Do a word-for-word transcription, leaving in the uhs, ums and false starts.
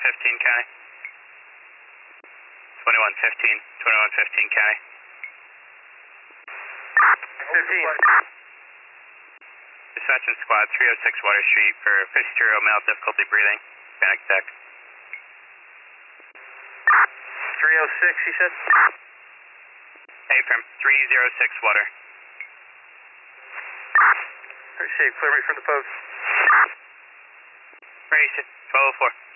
fifteen County. twenty-one fifteen, twenty-one fifteen County. fifteen. Dispatch and squad, three oh six Water Street for Fitzgerald, male, difficulty breathing, panic attack. three oh six, you said? Affirm, three oh six Water. Appreciate it. Clear me from the post. Race it, twelve oh four.